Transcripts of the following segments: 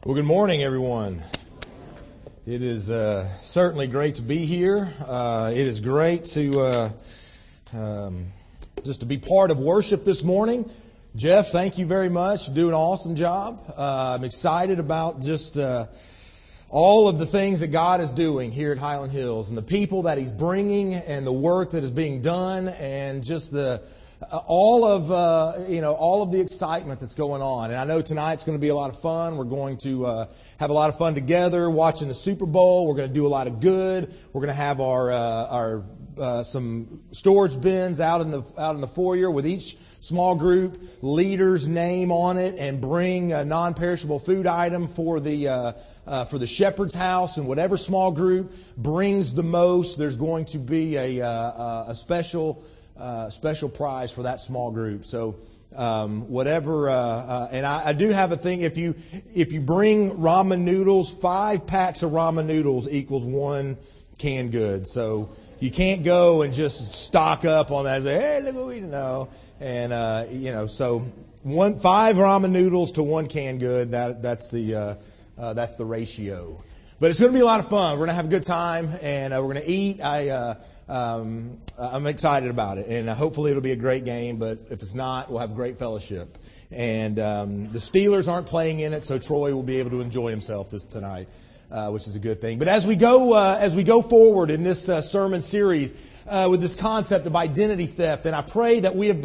Well, good morning, everyone. It is certainly great to be here. It is great to just to be part of worship this morning. Jeff, thank you very much. You do an awesome job. I'm excited about just all of the things that God is doing here at Highland Hills and the people that He's bringing and the work that is being done and just the all of the excitement that's going on. And I know tonight's going to be a lot of fun. We're going to have a lot of fun together watching the Super Bowl. We're going to do a lot of good. We're going to have our some storage bins out in the foyer with each small group leader's name on it, and bring a non-perishable food item for the shepherd's house. And whatever small group brings the most, there's going to be a special prize for that small group. So whatever, and I do have a thing. If you bring ramen noodles, 5 packs of ramen noodles equals 1 canned good. So you can't go and just stock up on that and say, hey, look what we know. And so 5 ramen noodles to 1 canned good. That's the ratio. But it's going to be a lot of fun. We're going to have a good time, and we're going to eat. I'm excited about it, and hopefully it'll be a great game. But if it's not, we'll have great fellowship. And the Steelers aren't playing in it, so Troy will be able to enjoy himself tonight, which is a good thing. But as we go forward in this sermon series with this concept of identity theft, and I pray that we have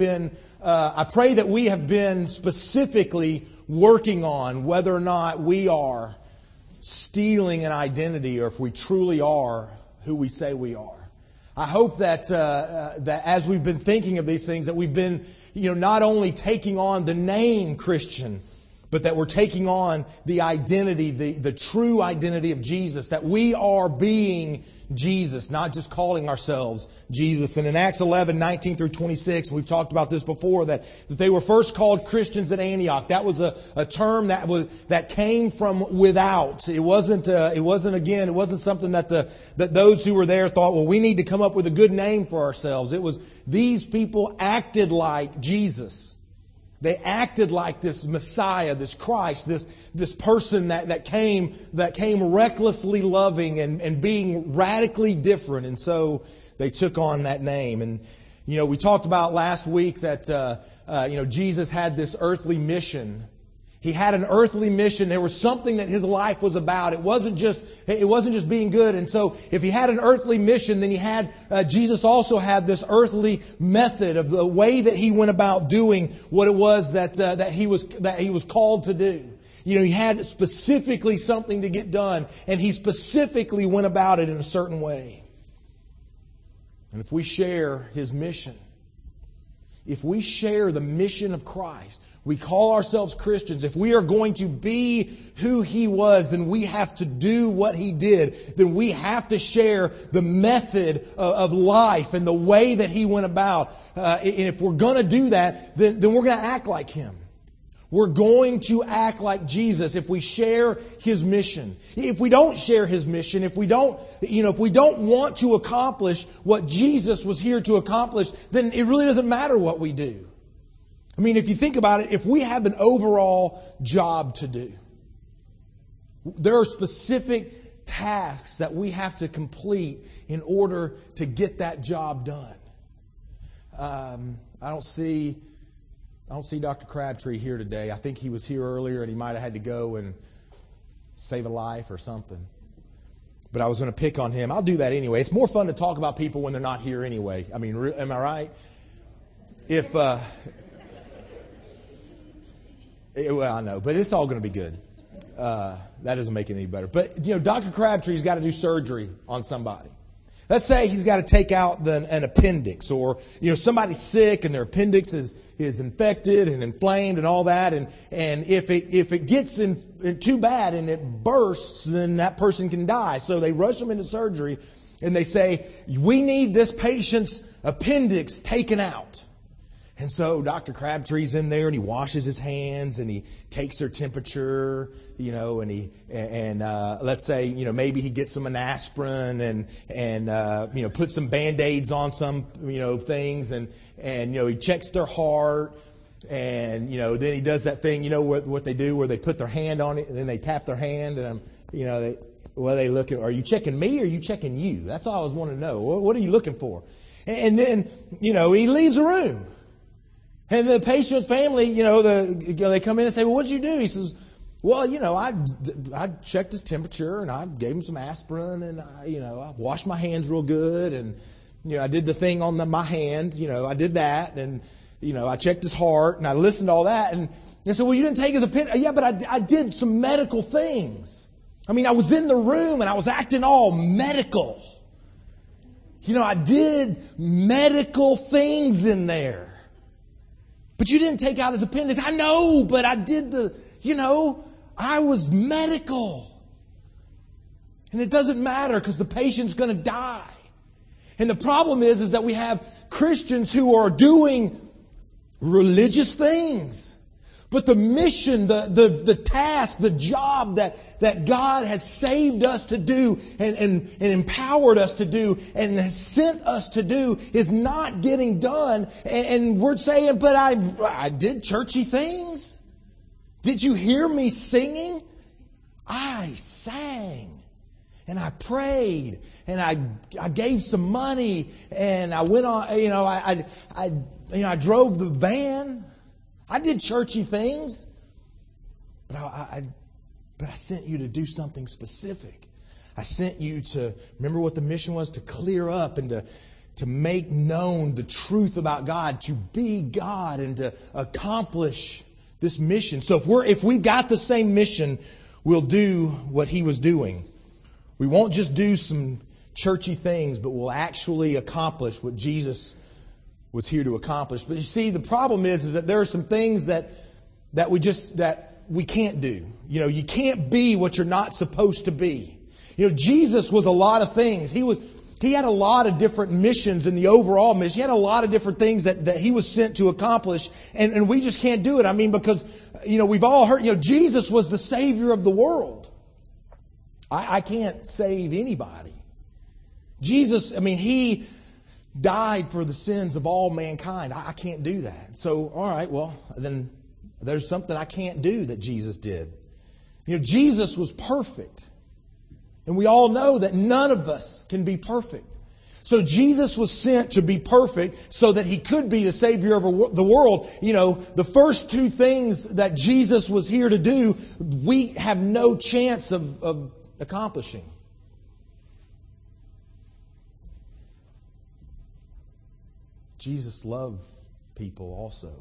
been specifically working on whether or not we are stealing an identity, or if we truly are who we say we are. I hope that as we've been thinking of these things, that we've been, not only taking on the name Christian, but that we're taking on the identity, the true identity of Jesus, that we are being Jesus, not just calling ourselves Jesus. And in Acts 11, 19 through 26, we've talked about this before, that they were first called Christians at Antioch. That was a term that came from without. It wasn't something that those who were there thought, well, we need to come up with a good name for ourselves. It was these people acted like Jesus. They acted like this Messiah, this Christ, this person that came recklessly loving and being radically different. And so they took on that name. And, we talked about last week that, Jesus had this earthly mission. He had an earthly mission. There was something that His life was about. It wasn't just being good. And so if He had an earthly mission, then Jesus also had this earthly method of the way that He went about doing what it was that He was called to do. He had specifically something to get done, and He specifically went about it in a certain way. And if we share His mission, if we share the mission of Christ, we call ourselves Christians. If we are going to be who He was, then we have to do what He did. Then we have to share the method of life and the way that He went about. And if we're going to do that, then we're going to act like Him. We're going to act like Jesus if we share His mission. If we don't share His mission, if we don't want to accomplish what Jesus was here to accomplish, then it really doesn't matter what we do. I mean, if you think about it, if we have an overall job to do, there are specific tasks that we have to complete in order to get that job done. I don't see Dr. Crabtree here today. I think he was here earlier and he might have had to go and save a life or something. But I was going to pick on him. I'll do that anyway. It's more fun to talk about people when they're not here anyway. I mean, am I right? Well, I know, but it's all going to be good. That doesn't make it any better. But, Dr. Crabtree's got to do surgery on somebody. Let's say he's got to take out an appendix, or, somebody's sick and their appendix is infected and inflamed and all that. And if it gets in too bad and it bursts, then that person can die. So they rush them into surgery and they say, we need this patient's appendix taken out. And so Dr. Crabtree's in there and he washes his hands and he takes their temperature, and let's say, maybe he gets some an aspirin and puts some Band-Aids on some, things and he checks their heart. And, then he does that thing, what they do where they put their hand on it and then they tap their hand and, they look at, are you checking me or are you checking you? That's all I was wanting to know. What are you looking for? And then, he leaves the room. And the patient family, they come in and say, well, what'd you do? He says, well, I checked his temperature and I gave him some aspirin and I washed my hands real good and, I did the thing on my hand, I did that and, I checked his heart and I listened to all that and said, well, you didn't take his opinion. Yeah, but I did some medical things. I mean, I was in the room and I was acting all medical. I did medical things in there. But you didn't take out his appendix. I know, but I did I was medical. And it doesn't matter because the patient's going to die. And the problem is that we have Christians who are doing religious things. But the mission, the task, the job that God has saved us to do and empowered us to do and has sent us to do is not getting done. And we're saying, but I did churchy things. Did you hear me singing? I sang. And I prayed. And I gave some money. And I went on, I drove the van. I did churchy things, but I sent you to do something specific. I sent you to, remember what the mission was? To clear up and to make known the truth about God, to be God and to accomplish this mission. So if we got the same mission, we'll do what he was doing. We won't just do some churchy things, but we'll actually accomplish what Jesus was here to accomplish. But you see, the problem is that there are some things that we can't do. You can't be what you're not supposed to be. Jesus was a lot of things. He had a lot of different missions in the overall mission. He had a lot of different things that he was sent to accomplish. And we just can't do it. I mean, because, we've all heard, Jesus was the Savior of the world. I can't save anybody. Jesus, he died for the sins of all mankind. I can't do that. So, all right, well, then there's something I can't do that Jesus did. Jesus was perfect. And we all know that none of us can be perfect. So Jesus was sent to be perfect so that he could be the Savior of the world. The first two things that Jesus was here to do, we have no chance of accomplishing. Jesus loved people also.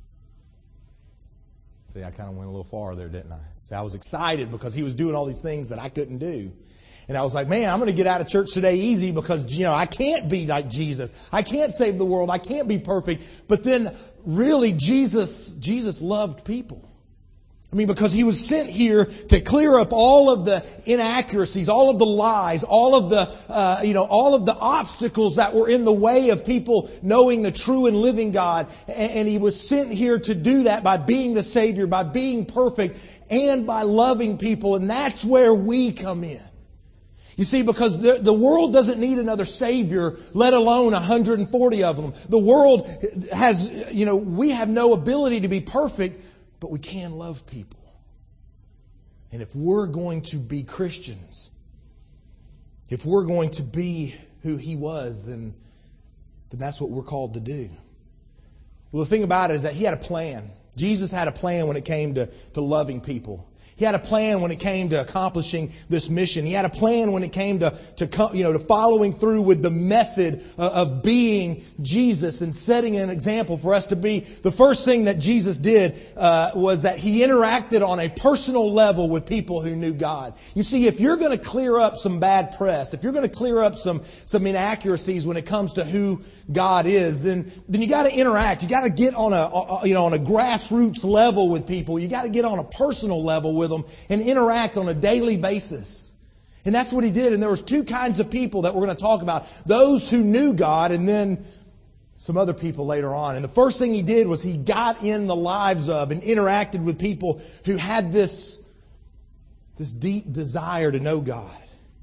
See, I kind of went a little far there, didn't I? See, I was excited because he was doing all these things that I couldn't do. And I was like, man, I'm going to get out of church today easy because, I can't be like Jesus. I can't save the world. I can't be perfect. But then really Jesus loved people. Because he was sent here to clear up all of the inaccuracies, all of the lies, all of the obstacles that were in the way of people knowing the true and living God. And he was sent here to do that by being the Savior, by being perfect, and by loving people. And that's where we come in. You see, because the world doesn't need another Savior, let alone 140 of them. The world has, we have no ability to be perfect, but we can love people. And if we're going to be Christians, if we're going to be who he was, then that's what we're called to do. Well, the thing about it is that he had a plan. Jesus had a plan when it came to loving people. He had a plan when it came to accomplishing this mission. He had a plan when it came to following through with the method of being Jesus and setting an example for us to be. The first thing that Jesus did was that he interacted on a personal level with people who knew God. You see, if you're going to clear up some bad press, if you're going to clear up some inaccuracies when it comes to who God is, then you got to interact. You got to get on a grassroots level with people. You got to get on a personal level with them and interact on a daily basis. And that's what he did. And there was two kinds of people that we're going to talk about. Those who knew God and then some other people later on. And the first thing he did was he got in the lives of and interacted with people who had this deep desire to know God.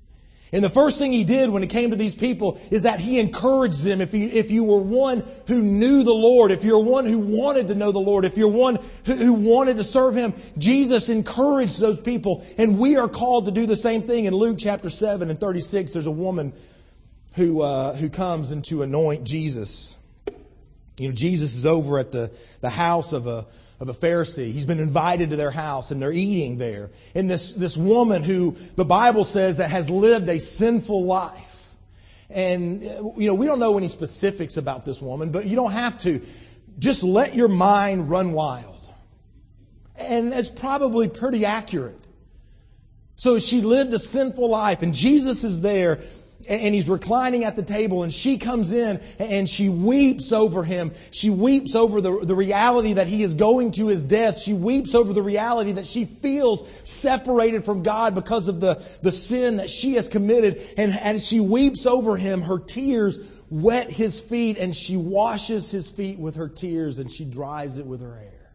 And the first thing he did when it came to these people is that he encouraged them. If you were one who knew the Lord, if you're one who wanted to know the Lord, if you're one who wanted to serve Him, Jesus encouraged those people. And we are called to do the same thing. In Luke chapter 7 and 36, there's a woman who comes and to anoint Jesus. Jesus is over at the house of a Pharisee. He's been invited to their house and they're eating there. And this woman who the Bible says that has lived a sinful life. And, we don't know any specifics about this woman, but you don't have to. Just let your mind run wild. And that's probably pretty accurate. So she lived a sinful life and Jesus is there. And He's reclining at the table and she comes in and she weeps over Him. She weeps over the reality that He is going to His death. She weeps over the reality that she feels separated from God because of the sin that she has committed. And as she weeps over Him, her tears wet His feet and she washes His feet with her tears and she dries it with her hair.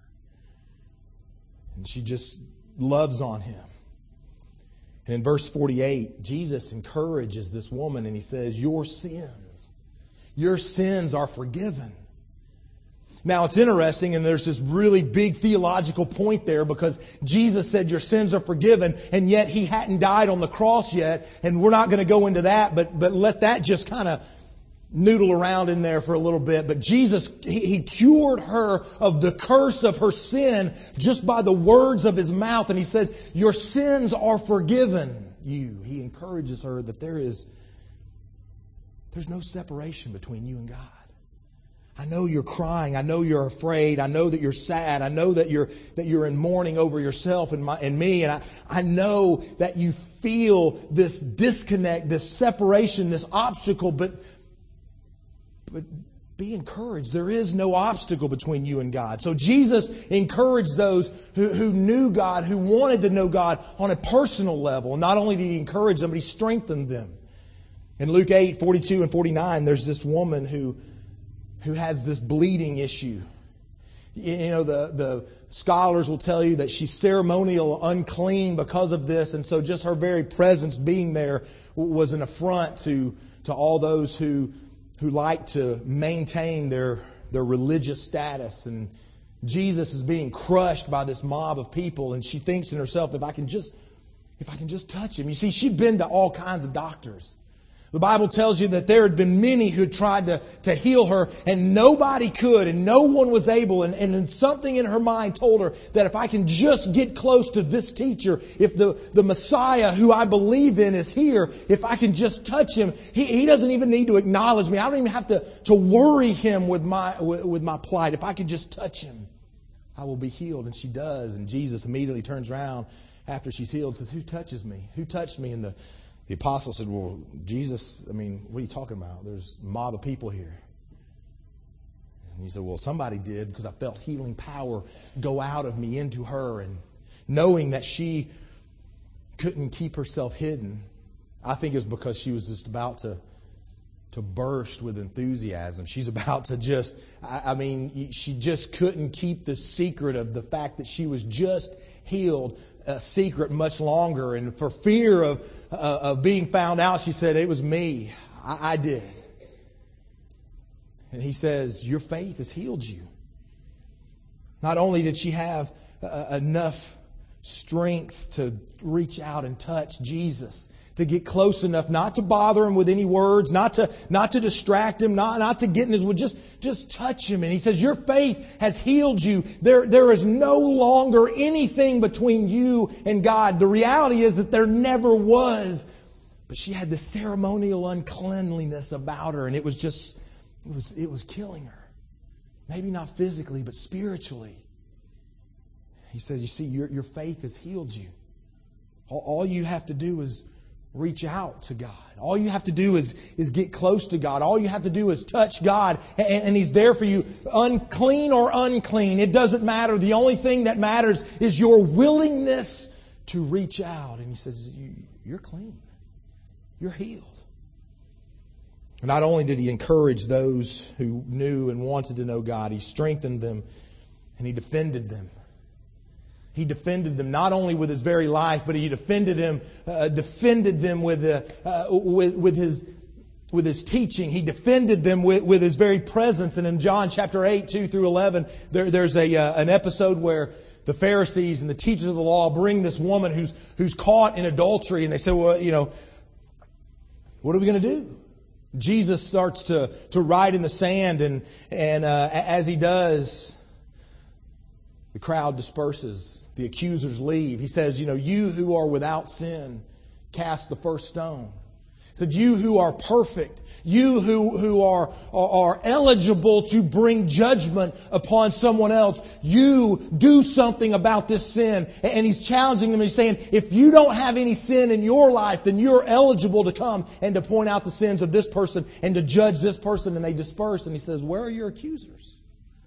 And she just loves on Him. And in verse 48, Jesus encourages this woman and He says, your sins are forgiven. Now it's interesting, and there's this really big theological point there because Jesus said your sins are forgiven, and yet He hadn't died on the cross yet. And we're not going to go into that, but let that just kind of noodle around in there for a little bit. But Jesus, He cured her of the curse of her sin just by the words of His mouth. And He said, your sins are forgiven you. He encourages her that there's no separation between you and God. I know you're crying. I know you're afraid. I know that you're sad. I know that you're in mourning over yourself and me. And I know that you feel this disconnect, this separation, this obstacle, but be encouraged. There is no obstacle between you and God. So Jesus encouraged those who knew God, who wanted to know God on a personal level. Not only did He encourage them, but He strengthened them. In Luke 8, 42 and 49, there's this woman who has this bleeding issue. The scholars will tell you that she's ceremonial unclean because of this. And so just her very presence being there was an affront to all those who like to maintain their religious status. And Jesus is being crushed by this mob of people. And she thinks in herself, if I can just touch Him. You see, she'd been to all kinds of doctors. The Bible tells you that there had been many who tried to heal her, and nobody could, and no one was able. And something in her mind told her that if I can just get close to this teacher, if the Messiah who I believe in is here, if I can just touch Him, He doesn't even need to acknowledge me. I don't even have to worry Him with my plight. If I can just touch Him, I will be healed. And she does. And Jesus immediately turns around after she's healed and says, who touches me? Who touched me? And the apostle said, well, Jesus, what are you talking about? There's a mob of people here. And he said, well, somebody did because I felt healing power go out of me into her. And knowing that she couldn't keep herself hidden, I think it was because she was just about to burst with enthusiasm. She's about to she just couldn't keep the secret of the fact that she was just healed a secret much longer. And for fear of being found out, she said, it was me. I did. And He says, your faith has healed you. Not only did she have enough strength to reach out and touch Jesus, to get close enough, not to bother Him with any words, not to distract Him, not to get in His way, just touch Him. And He says, your faith has healed you. There is no longer anything between you and God. The reality is that there never was. But she had this ceremonial uncleanliness about her, and it was killing her. Maybe not physically, but spiritually. He said, you see, your faith has healed you. All you have to do is reach out to God. All you have to do is get close to God. All you have to do is touch God, and He's there for you. Unclean or unclean, it doesn't matter. The only thing that matters is your willingness to reach out. And He says, you're clean. You're healed. And not only did He encourage those who knew and wanted to know God, He strengthened them and He defended them. He defended them not only with his very life, but he defended them with his teaching. He defended them with his very presence. And in John chapter 8, 2 through 11, there's an episode where the Pharisees and the teachers of the law bring this woman who's caught in adultery, and they say, well, what are we going to do? Jesus starts to write in the sand, and as he does, the crowd disperses. The accusers leave. He says, you who are without sin, cast the first stone. He said, you who are perfect, you who are eligible to bring judgment upon someone else, you do something about this sin. And he's challenging them. He's saying, if you don't have any sin in your life, then you're eligible to come and to point out the sins of this person and to judge this person. And they disperse. And he says, where are your accusers?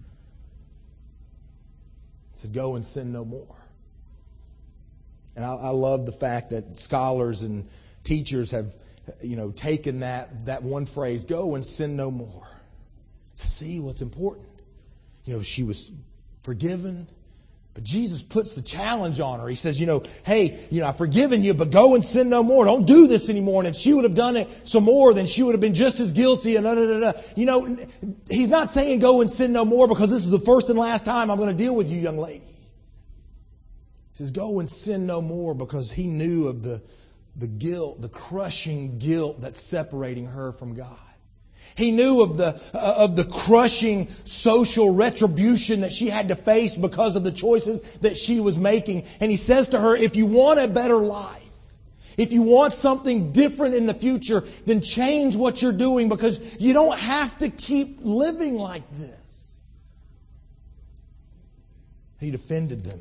He said, go and sin no more. And I love the fact that scholars and teachers have taken that one phrase, go and sin no more, to see what's important. She was forgiven, but Jesus puts the challenge on her. He says, hey, I've forgiven you, but go and sin no more. Don't do this anymore. And if she would have done it some more, then she would have been just as guilty. And he's not saying go and sin no more because this is the first and last time I'm going to deal with you, young lady. He says, go and sin no more, because he knew of the guilt, the crushing guilt that's separating her from God. He knew of the crushing social retribution that she had to face because of the choices that she was making. And he says to her, if you want a better life, if you want something different in the future, then change what you're doing, because you don't have to keep living like this. He defended them.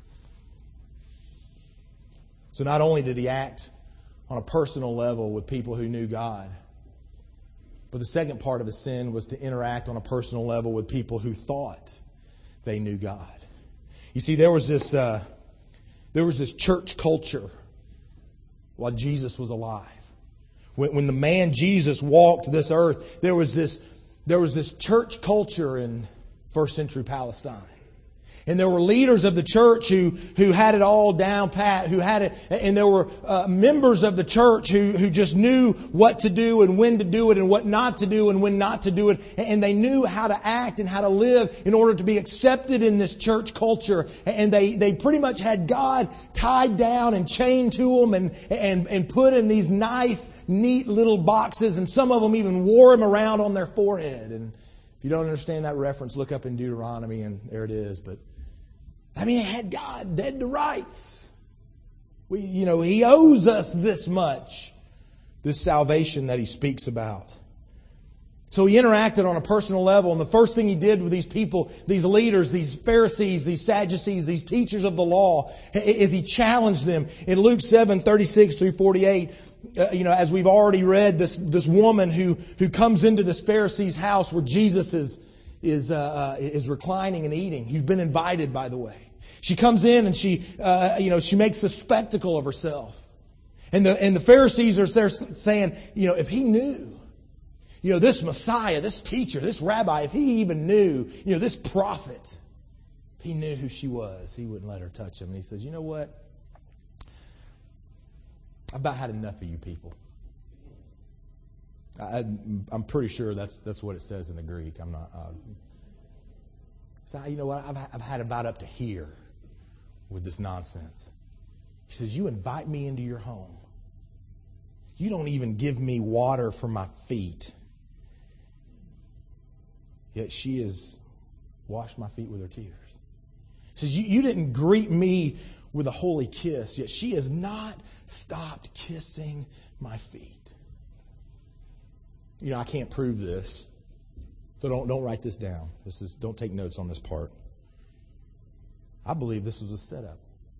So not only did he act on a personal level with people who knew God, but the second part of his sin was to interact on a personal level with people who thought they knew God. You see, there was this church culture while Jesus was alive. When the man Jesus walked this earth, there was this church culture in first century Palestine. And there were leaders of the church who had it all down pat, and there were members of the church who just knew what to do and when to do it and what not to do and when not to do it. And they knew how to act and how to live in order to be accepted in this church culture. And they pretty much had God tied down and chained to them and put in these nice, neat little boxes. And some of them even wore them around on their forehead. And if you don't understand that reference, look up in Deuteronomy, and there it is. But it had God dead to rights. He owes us this much, this salvation that he speaks about. So he interacted on a personal level, and the first thing he did with these people, these leaders, these Pharisees, these Sadducees, these teachers of the law, is he challenged them. In Luke 7:36 through 48, as we've already read, this woman who comes into this Pharisee's house where Jesus is reclining and eating. He's been invited, by the way. She comes in and she makes a spectacle of herself. And the Pharisees are there saying, if he knew, this Messiah, this teacher, this rabbi, if he even knew, this prophet, if he knew who she was, he wouldn't let her touch him. And he says, you know what? I've about had enough of you people. I'm pretty sure that's what it says in the Greek. I'm not. So you know what? I've had about up to here with this nonsense. He says, you invite me into your home. You don't even give me water for my feet. Yet she has washed my feet with her tears. He says, you didn't greet me with a holy kiss, yet she has not stopped kissing my feet. I can't prove this, so don't write this down. Don't take notes on this part. I believe this was a setup.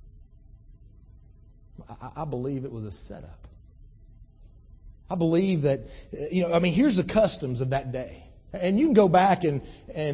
I believe it was a setup. I believe that, here's the customs of that day. And you can go back and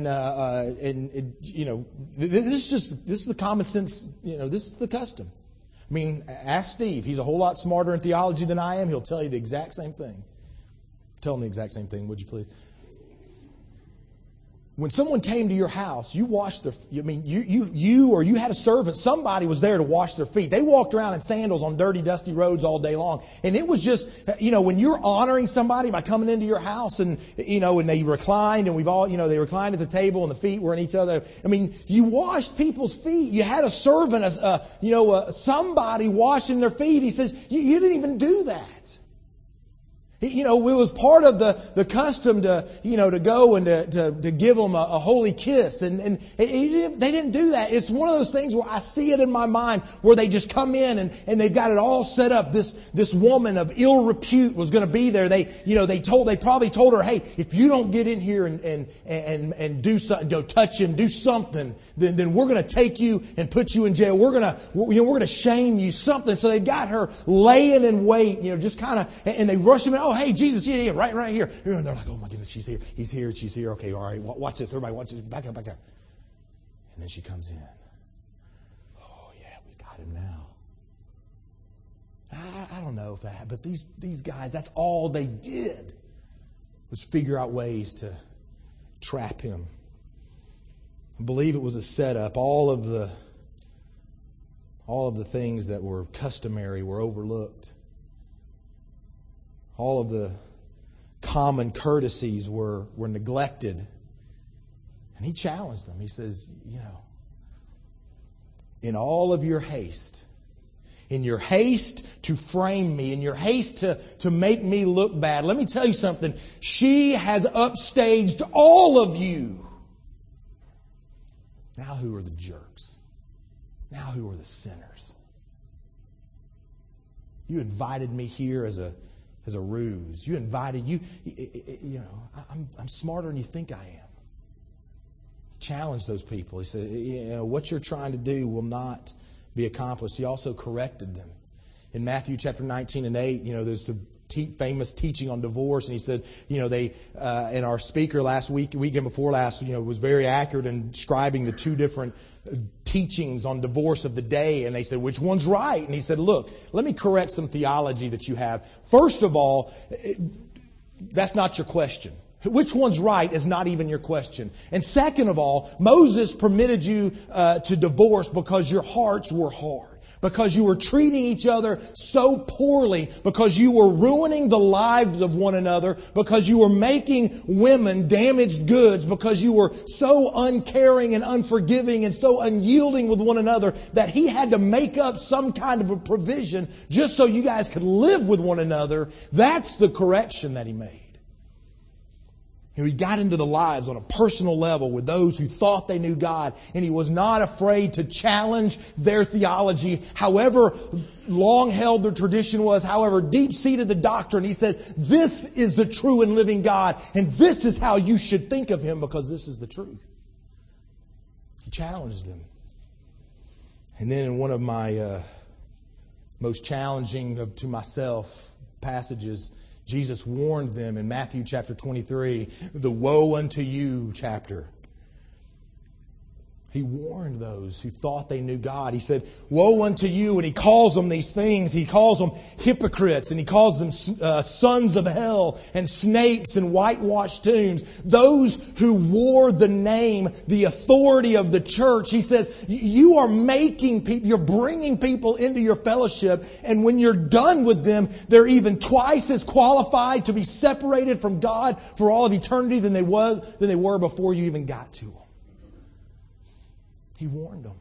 this is the common sense, this is the custom. Ask Steve. He's a whole lot smarter in theology than I am. He'll tell you the exact same thing. Tell him the exact same thing, would you please? when someone came to your house, you washed their, you had a servant, somebody was there to wash their feet. They walked around in sandals on dirty, dusty roads all day long. And it was just, when you're honoring somebody by coming into your house and they reclined and they reclined at the table and the feet were in each other. You washed people's feet. You had a servant, somebody washing their feet. He says, you didn't even do that. It was part of the custom to go and to give them a holy kiss. And they didn't do that. It's one of those things where I see it in my mind where they just come in and they've got it all set up. This woman of ill repute was going to be there. They probably told her, hey, if you don't get in here and do something, touch him, do something, then we're going to take you and put you in jail. We're going to shame you, something. So they got her laying in wait, just kind of, and they rush him in. Oh, hey, Jesus, yeah, right here. And they're like, oh my goodness, she's here. He's here, she's here. Okay, all right, watch this. Everybody watch this. Back up. And then she comes in. Oh, yeah, we got him now. I don't know if that, but these guys, that's all they did was figure out ways to trap him. I believe it was a setup. All of the things that were customary were overlooked. All of the common courtesies were neglected. And he challenged them. He says, in all of your haste, in your haste to frame me, in your haste to make me look bad, let me tell you something. She has upstaged all of you. Now who are the jerks? Now who are the sinners? You invited me here as a ruse. You invited I'm smarter than you think I am. He challenged those people. He said, what you're trying to do will not be accomplished. He also corrected them. In Matthew chapter 19 and 8, there's the famous teaching on divorce, and he said, and our speaker weekend before last, was very accurate in describing the two different teachings on divorce of the day. And they said, which one's right? And he said, look, let me correct some theology that you have. First of all, that's not your question. Which one's right is not even your question. And second of all, Moses permitted you to divorce because your hearts were hard. Because you were treating each other so poorly, because you were ruining the lives of one another, because you were making women damaged goods, because you were so uncaring and unforgiving and so unyielding with one another that he had to make up some kind of a provision just so you guys could live with one another. That's the correction that he made. He got into the lives on a personal level with those who thought they knew God, and he was not afraid to challenge their theology, however long held the tradition was, however deep-seated the doctrine. He said, this is the true and living God, and this is how you should think of Him, because this is the truth. He challenged them. And then in one of my most challenging to myself passages, Jesus warned them in Matthew chapter 23, the woe unto you chapter. He warned those who thought they knew God. He said, woe unto you. And He calls them these things. He calls them hypocrites, and He calls them sons of hell and snakes and whitewashed tombs. Those who wore the name, the authority of the church. He says, you are making people, you're bringing people into your fellowship. And when you're done with them, they're even twice as qualified to be separated from God for all of eternity than they were before you even got to them. He warned them.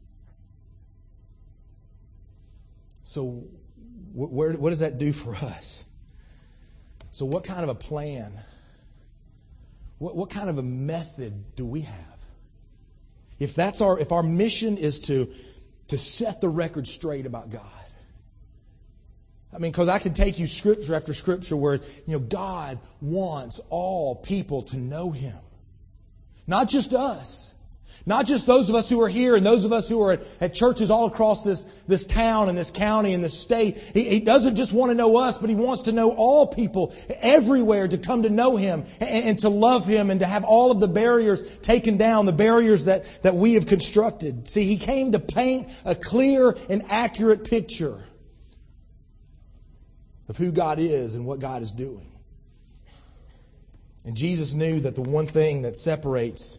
So what does that do for us? So what kind of a plan, what kind of a method do we have? If our mission is to set the record straight about God. Because I could take you scripture after scripture where, God wants all people to know Him. Not just us. Not just those of us who are here and those of us who are at churches all across this town and this county and this state. He doesn't just want to know us, but He wants to know all people everywhere to come to know Him and to love Him and to have all of the barriers taken down, the barriers that we have constructed. See, He came to paint a clear and accurate picture of who God is and what God is doing. And Jesus knew that the one thing that separates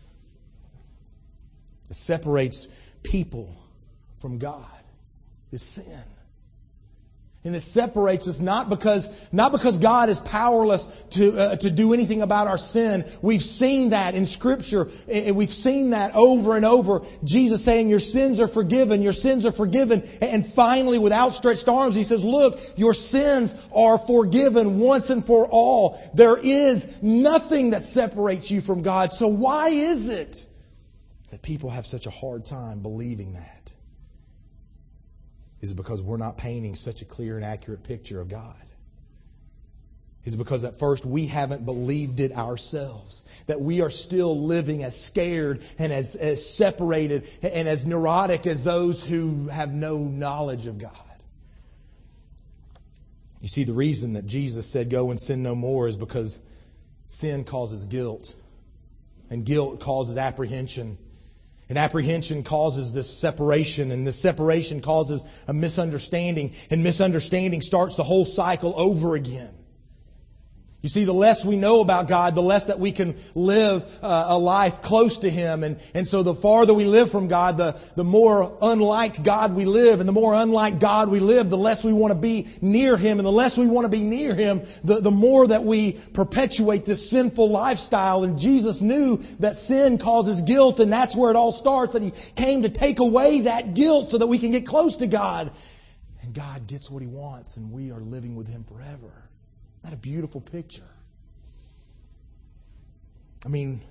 people from God is sin. And it separates us not because God is powerless to do anything about our sin. We've seen that in Scripture. And we've seen that over and over. Jesus saying, your sins are forgiven. Your sins are forgiven. And finally, with outstretched arms, He says, look, your sins are forgiven once and for all. There is nothing that separates you from God. So why is it that people have such a hard time believing that? Is it because we're not painting such a clear and accurate picture of God? Is it because at first we haven't believed it ourselves? That we are still living as scared and as separated and as neurotic as those who have no knowledge of God? You see, the reason that Jesus said, go and sin no more, is because sin causes guilt. And guilt causes apprehension. And apprehension causes this separation, and this separation causes a misunderstanding, and misunderstanding starts the whole cycle over again. You see, the less we know about God, the less that we can live a life close to Him. And so the farther we live from God, the more unlike God we live. And the more unlike God we live, the less we want to be near Him. And the less we want to be near Him, the more that we perpetuate this sinful lifestyle. And Jesus knew that sin causes guilt, and that's where it all starts. And He came to take away that guilt so that we can get close to God. And God gets what He wants, and we are living with Him forever. Isn't that a beautiful picture? I mean,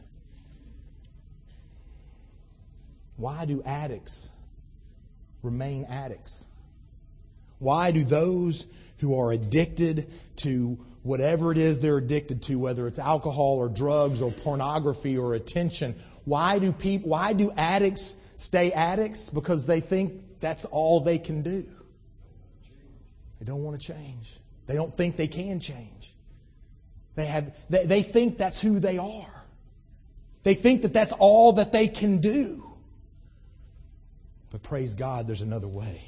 why do addicts remain addicts? Why do those who are addicted to whatever it is they're addicted to, whether it's alcohol or drugs or pornography or attention, why do addicts stay addicts? Because they think that's all they can do. They don't want to change. They don't think they can change. They think that's who they are. They think that that's all that they can do. But praise God, there's another way.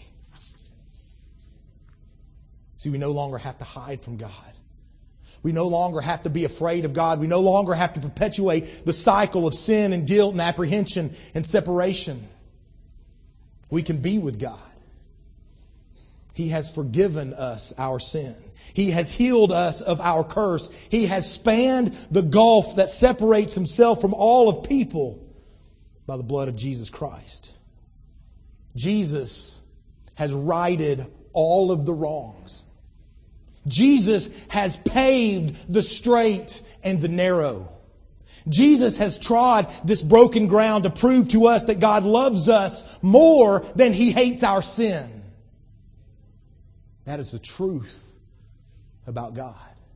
See, we no longer have to hide from God. We no longer have to be afraid of God. We no longer have to perpetuate the cycle of sin and guilt and apprehension and separation. We can be with God. He has forgiven us our sin. He has healed us of our curse. He has spanned the gulf that separates Himself from all of people by the blood of Jesus Christ. Jesus has righted all of the wrongs. Jesus has paved the straight and the narrow. Jesus has trod this broken ground to prove to us that God loves us more than He hates our sin. That is the truth about God.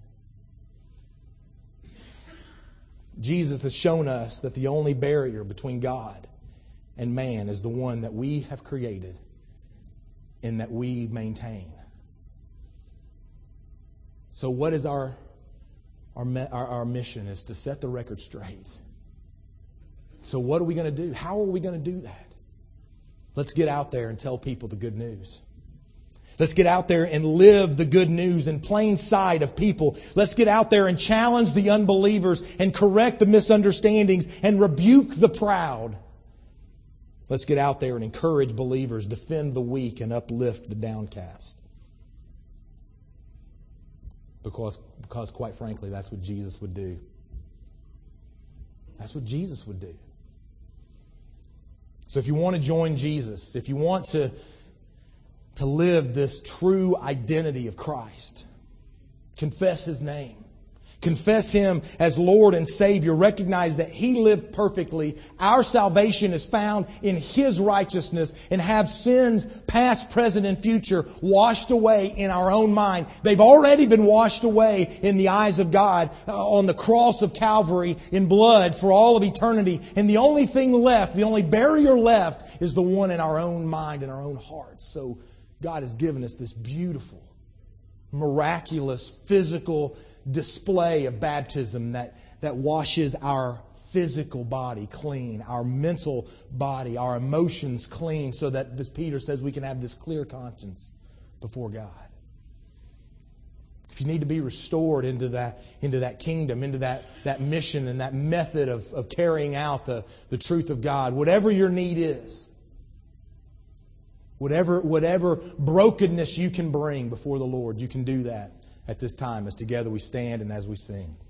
Jesus has shown us that the only barrier between God and man is the one that we have created and that we maintain. So what is our mission? Is to set the record straight. So what are we going to do? How are we going to do that? Let's get out there and tell people the good news. Let's get out there and live the good news in plain sight of people. Let's get out there and challenge the unbelievers and correct the misunderstandings and rebuke the proud. Let's get out there and encourage believers, defend the weak, and uplift the downcast. Because quite frankly, that's what Jesus would do. That's what Jesus would do. So if you want to join Jesus, if you want to live this true identity of Christ, confess His name. Confess Him as Lord and Savior. Recognize that He lived perfectly. Our salvation is found in His righteousness, and have sins past, present, and future washed away in our own mind. They've already been washed away in the eyes of God on the cross of Calvary in blood for all of eternity. And the only thing left, the only barrier left, is the one in our own mind and our own hearts. So God has given us this beautiful, miraculous, physical display of baptism that washes our physical body clean, our mental body, our emotions clean, so that, as Peter says, we can have this clear conscience before God. if you need to be restored into that kingdom, into that mission and that method of carrying out the truth of God, whatever your need is, whatever brokenness you can bring before the Lord, you can do that at this time as together we stand and as we sing.